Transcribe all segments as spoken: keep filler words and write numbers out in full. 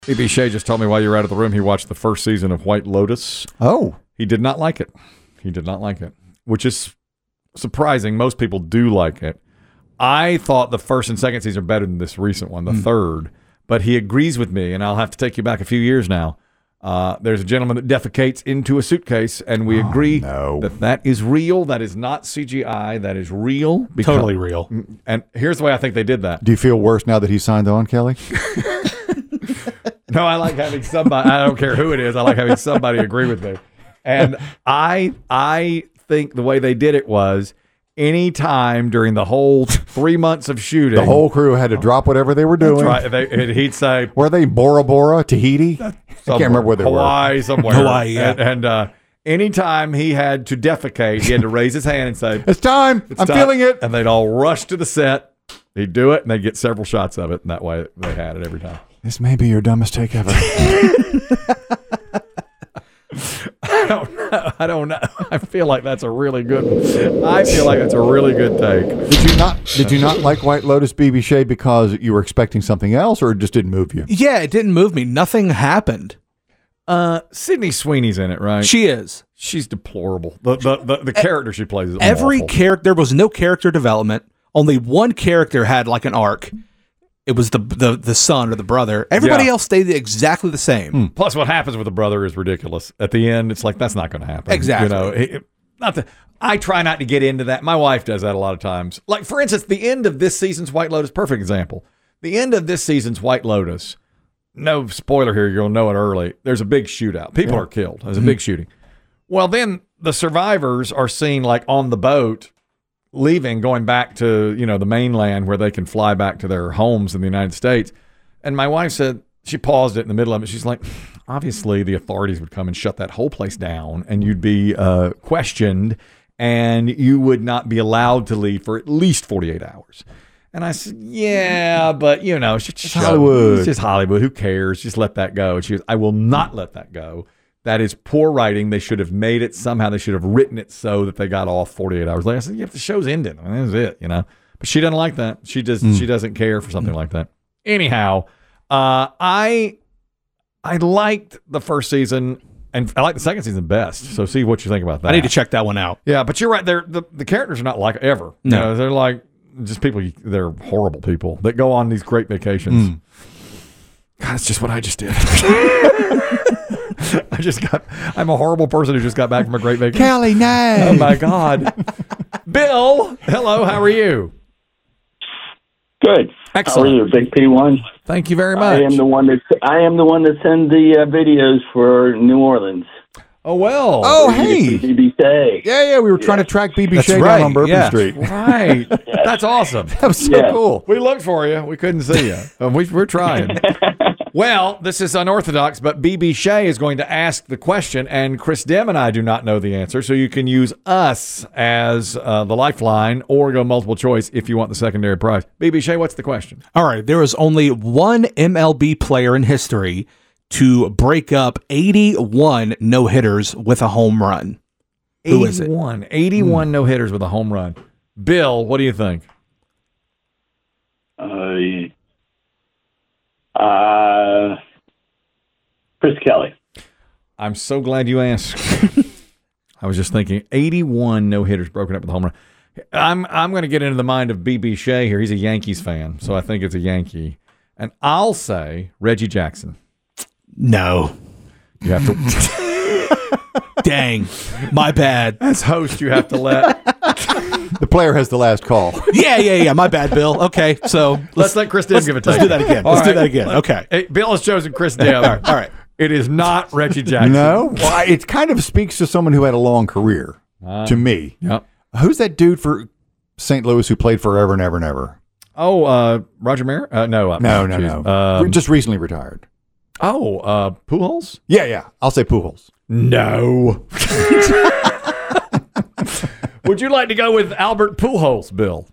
B B Shea just told me while you were out of the room he watched the first season of White Lotus. Oh. He did not like it. He did not like it, which is surprising. Most people do like it. I thought the first and second season are better than this recent one, the mm. third. But he agrees with me, and I'll have to take you back a few years now. Uh, there's a gentleman that defecates into a suitcase, and we oh, agree no. that that is real. That is not C G I. That is real. Because, totally real. And here's the way I think they did that. Do you feel worse now that he signed on, Kelly? No, I like having somebody. I don't care who it is. I like having somebody agree with me. And I, I think the way they did it was any time during the whole three months of shooting, the whole crew had to drop whatever they were doing. Right. They, and he'd say, "Were they Bora Bora, Tahiti? I can't remember where they Hawaii, were. Somewhere. Hawaii, yeah. And, and uh, anytime he had to defecate, he had to raise his hand and say, "It's time. It's I'm time. feeling it." And they'd all rush to the set. He'd do it, and they'd get several shots of it. And that way, they had it every time. This may be your dumbest take ever. I don't know. I don't know. I feel like that's a really good one. I feel like that's a really good take. Did you not Did you not like White Lotus, B B Shea, because you were expecting something else, or it just didn't move you? Yeah, it didn't move me. Nothing happened. Uh, Sydney Sweeney's in it, right? She is. She's deplorable. The the the, the character she plays is every awful. character. There was no character development. Only one character had like an arc. It was the the the son or the brother. Everybody Yeah. else stayed exactly the same. Hmm. Plus, what happens with the brother is ridiculous. At the end, it's like that's not going to happen. Exactly. You know, it, it- not the. I try not to get into that. My wife does that a lot of times. Like for instance, the end of this season's White Lotus. Perfect example. The end of this season's White Lotus. No spoiler here. You'll know it early. There's a big shootout. People Yeah. are killed. There's a big shooting. Well, then the survivors are seen like on the boat, leaving, going back to, you know, the mainland where they can fly back to their homes in the United States. And my wife said, she paused it in the middle of it. She's like, obviously the authorities would come and shut that whole place down and you'd be uh, questioned and you would not be allowed to leave for at least forty-eight hours. And I said, yeah, but you know, it's just It's Hollywood. It's just Hollywood. Who cares? Just let that go. And she goes, I will not let that go. That is poor writing. They should have made it somehow. They should have written it so that they got off forty-eight hours later. I said, yeah, the show's ended. I mean, that was it, you know. But she doesn't like that. She just mm. she doesn't care for something mm. like that. Anyhow, uh, I I liked the first season, and I like the second season best. So see what you think about that. I need to check that one out. Yeah, but you're right. They're the, the characters are not like ever. No, you know, they're like just people. They're horrible people that go on these great vacations. Mm. God, that's just what I just did. I just got, I'm a horrible person who just got back from a great vacation. Kelly, no. Oh, my God. Bill, hello, how are you? Good. Excellent. How are you, Big P one? Thank you very much. I am the one that I am the one that send the uh, videos for New Orleans. Oh, well. Oh, hey. B B Shea. Yeah, yeah, we were trying yeah. to track B B That's Shea right. down on Bourbon yeah. Street. Right. That's awesome. That was so Yeah. cool. We looked for you. We couldn't see you. Um, we, we're trying. Well, this is unorthodox, but B B Shea is going to ask the question, and Chris Dim and I do not know the answer, so you can use us as uh, the lifeline or go multiple choice if you want the secondary prize. B B Shea, what's the question? All right. There is only one M L B player in history to break up eighty-one no-hitters with a home run. Who is it? eighty-one. eighty-one mm. no-hitters with a home run. Bill, what do you think? Uh, uh, Chris Kelly. I'm so glad you asked. I was just thinking, eighty-one no-hitters broken up with a home run. I'm I'm going to get into the mind of B B Shea here. He's a Yankees fan, so I think it's a Yankee. And I'll say Reggie Jackson. No. You have to. Dang. My bad. As host, you have to let. The player has the last call. Yeah, yeah, yeah. My bad, Bill. Okay, so Let's, let's, let Chris Dim let's, give it to let's do that again. All let's right. do that again. Okay. Hey, Bill has chosen Chris Dim. all, right, all right. It is not Reggie Jackson. No? Well, it kind of speaks to someone who had a long career, Uh, to me. Yep. Who's that dude for Saint Louis who played forever and ever and ever? Oh, uh, Roger Mayer? Uh, no. Uh, No, no, geez. no. Um, Just recently retired. oh, uh, Pujols? Yeah, yeah. I'll say Pujols. No. Would you like to go with Albert Pujols, Bill?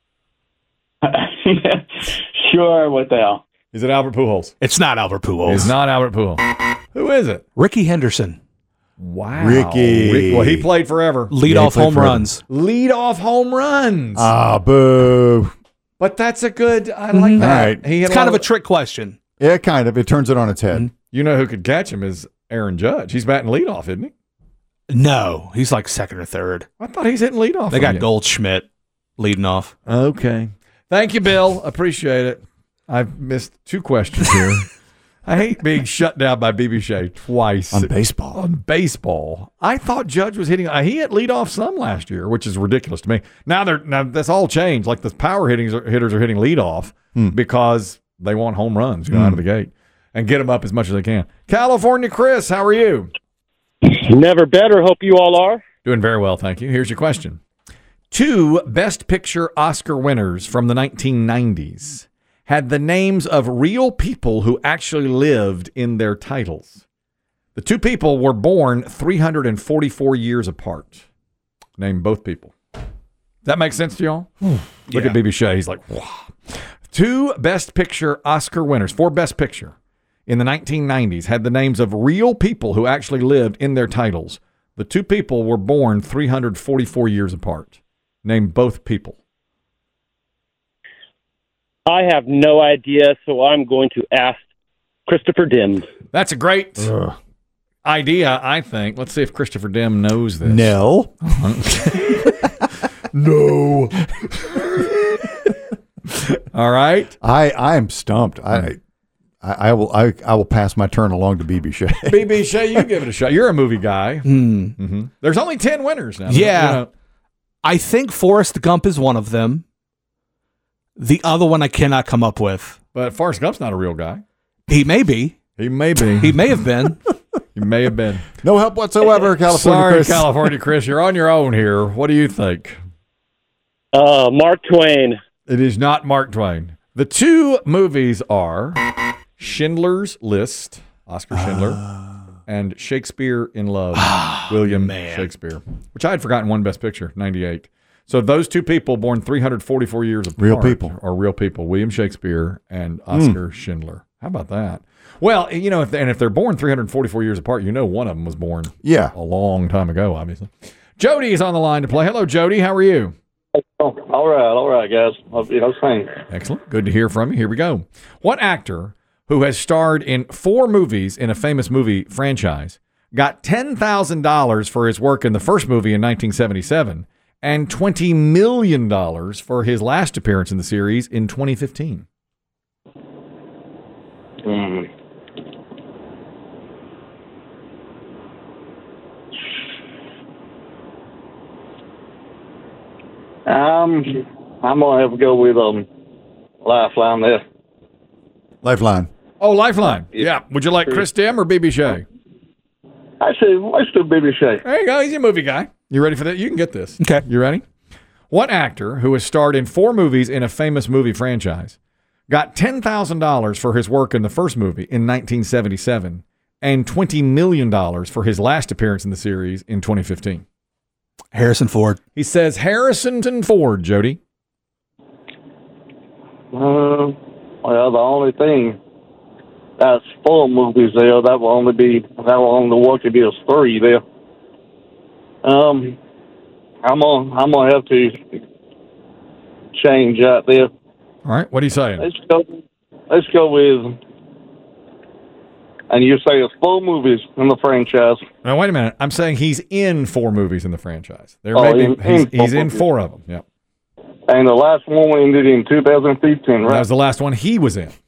Sure, what the hell? Is it Albert Pujols? It's not Albert Pujols. It's not Albert Pujols. Who is it? Ricky Henderson. Wow. Ricky. Rick, well, he played forever. Lead Yeah, he off played home forever. runs. Lead off home runs. Ah, boo. but that's a good, I like that. All right. He had It's kind lot of a trick question. Yeah, kind of. It turns it on its head. You know who could catch him is Aaron Judge. He's batting leadoff, isn't he? No, he's like second or third. I thought he's hitting leadoff. They got again. Goldschmidt leading off. Okay. Thank you, Bill. Appreciate it. I've missed two questions here. I hate being shut down by B B Shea twice. On baseball. On baseball. I thought Judge was hitting. Uh, he hit leadoff some last year, which is ridiculous to me. Now they're now that's all changed. Like the power hittings are, hitters are hitting leadoff Hmm. because they want home runs, you know, out of the gate and get them up as much as they can. California Chris, how are you? Never better. Hope you all are. Doing very well, thank you. Here's your question. Two Best Picture Oscar winners from the nineteen nineties had the names of real people who actually lived in their titles. The two people were born three hundred forty-four years apart. Name both people. Does that make sense to y'all? Look Yeah. at B B Shea. He's like, wow. Two Best Picture Oscar winners for Best Picture in the nineteen nineties had the names of real people who actually lived in their titles. The two people were born three hundred forty-four years apart. Name both people. I have no idea, so I'm going to ask Christopher Dim. That's a great idea, I think. Let's see if Christopher Dim knows this. No. No. All right. I, I am stumped. I, I, I will I, I will pass my turn along to B B Shea. B B Shea, you give it a shot. You're a movie guy. Hmm. Mm-hmm. There's only ten winners now. Yeah. You know. I think Forrest Gump is one of them. The other one I cannot come up with. But Forrest Gump's not a real guy. He may be. He may be. He may have been. He may have been. No help whatsoever, California Sorry, Chris. California Chris. You're on your own here. What do you think? Uh, Mark Twain. It is not Mark Twain. The two movies are Schindler's List, Oscar Schindler, and Shakespeare in Love, William man. Shakespeare, which I had forgotten won Best Picture, ninety-eight. So those two people born three hundred forty-four years apart Real people. are real people, William Shakespeare and Oscar Schindler. How about that? Well, you know, if they, and if they're born three hundred forty-four years apart, you know one of them was born Yeah. a long time ago, obviously. Jody is on the line to play. Hello, Jody. How are you? Oh, all right, all right, guys. I'll, you know, same. Excellent. Good to hear from you. Here we go. What actor who has starred in four movies in a famous movie franchise got ten thousand dollars for his work in the first movie in nineteen seventy-seven and twenty million dollars for his last appearance in the series in twenty fifteen? Mm. Um, I'm gonna have to go with um, Lifeline there. Lifeline. Oh, Lifeline. Yeah. Would you like Chris Dim or B B Shea? Actually, let's do B B Shea. There you go. He's a movie guy. You ready for that? You can get this. Okay. You ready? What actor who has starred in four movies in a famous movie franchise got ten thousand dollars for his work in the first movie in nineteen seventy-seven and twenty million dollars for his last appearance in the series in twenty fifteen? Harrison Ford. He says Harrison Ford, Jody. Uh, well, the only thing that's four movies there. That will only be that will only work if there's three there. Um, I'm gonna I'm gonna have to change that there. All right. What are you saying? Let's go. Let's go with. And you say it's four movies in the franchise. Now, wait a minute. I'm saying he's in four movies in the franchise. There Oh, may be, in- he's, in four he's in movies. four of them. Yeah. And the last one ended in two thousand fifteen, That right? was the last one he was in.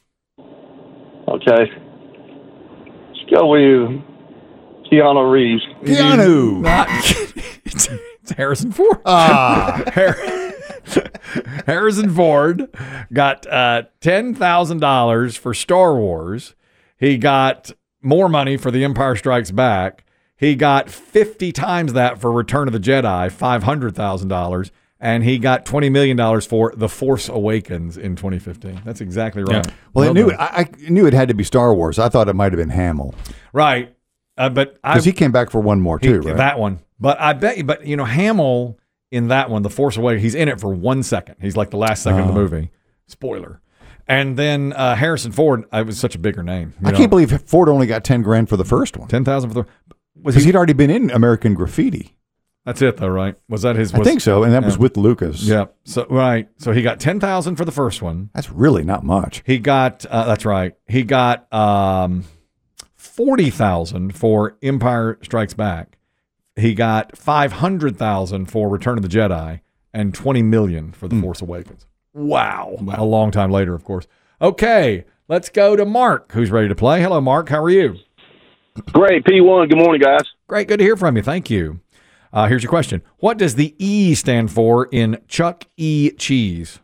Okay. Let's go with Keanu Reeves. Keanu. Not, it's, it's Harrison Ford. Ah. Har- Harrison Ford got uh, ten thousand dollars for Star Wars. He got more money for The Empire Strikes Back. He got fifty times that for Return of the Jedi, five hundred thousand dollars. And he got twenty million dollars for The Force Awakens in twenty fifteen. That's exactly right. Well, I Well knew done. I, I knew it had to be Star Wars. I thought it might have been Hamill Right. Uh, but I, because he came back for one more he- too, right? that one. But I bet you, but you know, Hamill in that one, The Force Awakens, he's in it for one second. He's like the last second of the Oh. movie. Spoiler. And then uh, Harrison Ford, it was such a bigger name. you I know. can't believe Ford only got ten grand for the first one ten thousand for the. Was because he? he'd already been in American Graffiti. That's it, though, right? Was that his? I Was, think so, and that was yeah. with Lucas. Yeah. So right. So he got ten thousand for the first one. That's really not much. He got. Uh, that's right. He got um, forty thousand for Empire Strikes Back. He got five hundred thousand for Return of the Jedi, and twenty million for The Force Awakens. Wow. wow! A long time later, of course. Okay, let's go to Mark, who's ready to play. Hello, Mark. How are you? Great, P one. Good morning, guys. Great. Good to hear from you. Thank you. Uh, here's your question. What does the E stand for in Chuck E. Cheese?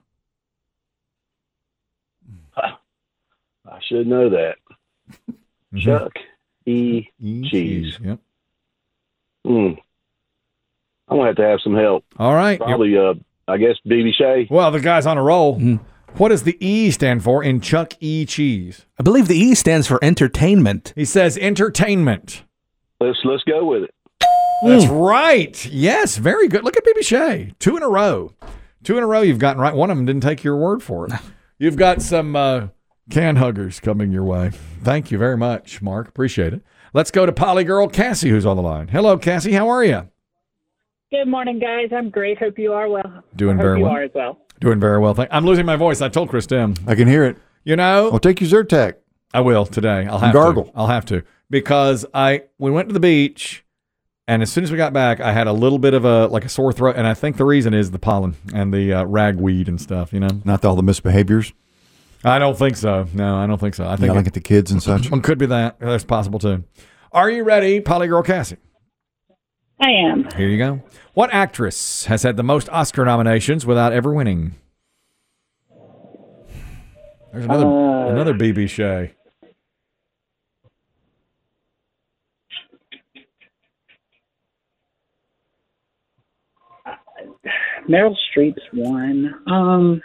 I should know that. Mhm. Chuck E. E. Cheese. Yep. Mm. I'm going to have to have some help. All right. Probably, uh, I guess, B B. Shea. Well, the guy's on a roll. Mhm. What does the E stand for in Chuck E. Cheese? I believe the E stands for entertainment. He says entertainment. Let's let's go with it. That's right. Yes, very good. Look at B B. Shea. Two in a row. Two in a row you've gotten right. One of them didn't take your word for it. You've got some uh, can huggers coming your way. Thank you very much, Mark. Appreciate it. Let's go to Polygirl Cassie, who's on the line. Hello, Cassie. How are you? Good morning, guys. I'm great. Hope you are well. Doing I hope very you well. are as well. Doing very well. Thank- I'm losing my voice. I told Chris Tim. I can hear it. You know, I'll take you Zyrtec. I will today. I'll have Gargle. to. I'll have to because I we went to the beach, and as soon as we got back, I had a little bit of a like a sore throat, and I think the reason is the pollen and the uh, ragweed and stuff. You know, Not all the misbehaviors. I don't think so. No, I don't think so. I think Yelling it, at the kids and such. it could be that. That's possible too. Are you ready, Polygirl Cassie? I am. Here you go. What actress has had the most Oscar nominations without ever winning? There's another Uh, another B B. Shea. Meryl Streep's one. Um,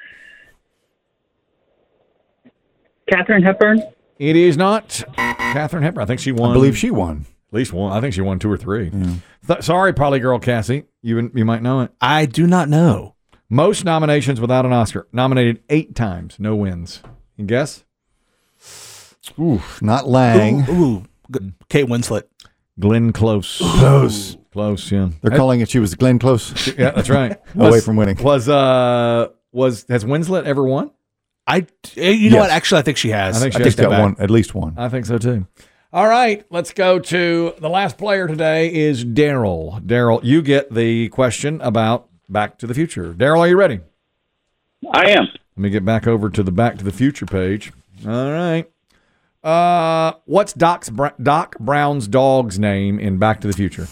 Katharine Hepburn. It is not Katharine Hepburn. I think she won. I believe she won. At least one. I think she won two or three. Th- sorry, Polygirl Cassie. You you might know it. I do not know. Most nominations without an Oscar. Nominated eight times. No wins. You guess? Oof, not Lang. Ooh, ooh, good. Kate Winslet. Glenn Close. Close. Close, yeah. They're calling it she was Glenn Close. Yeah, that's right. Away Was- from winning. Was uh was has Winslet ever won? I, you know Yes. what? Actually, I think she has. I think she I has take that Got back. one, at least one. I think so too. All right, let's go to the last player today is Daryl. Daryl, you get the question about Back to the Future. Daryl, are you ready? I am. Let me get back over to the Back to the Future page. All right. Uh, what's Doc's Br- Doc Brown's dog's name in Back to the Future?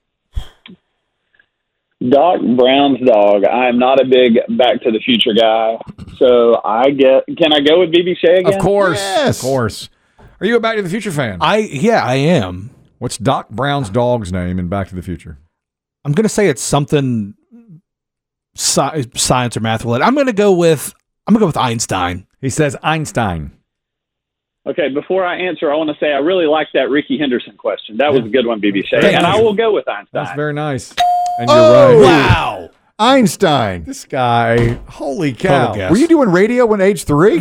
Doc Brown's dog. I am not a big Back to the Future guy, so I get. Can I go with B B. Shea again? Of course. Yes. Of course. Are you a Back to the Future fan? I yeah, I am. What's Doc Brown's dog's name in Back to the Future? I'm gonna say it's something sci- science or math related. I'm gonna go with I'm gonna go with Einstein. He says Einstein. Okay, before I answer, I want to say I really like that Ricky Henderson question. That was a good one, B B. Shea, Thank and you. I will go with Einstein. That's very nice. And you're Oh, right. Wow. Einstein. This guy, holy cow. Total guess. Were you doing radio when age three?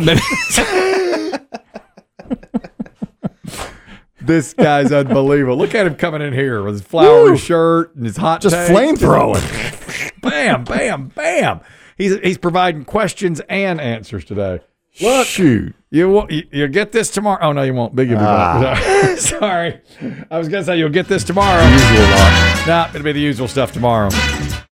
This guy's unbelievable. Look at him coming in here with his flowery Woo. shirt and his hot Just takes. flame throwing. Bam, bam, bam. He's he's providing questions and answers today. Look, Shoot. you will you, you'll get this tomorrow. Oh no, you won't. Big Ah. Sorry, I was gonna say you'll get this tomorrow. Usual lot. Nah, it'll be the usual stuff tomorrow.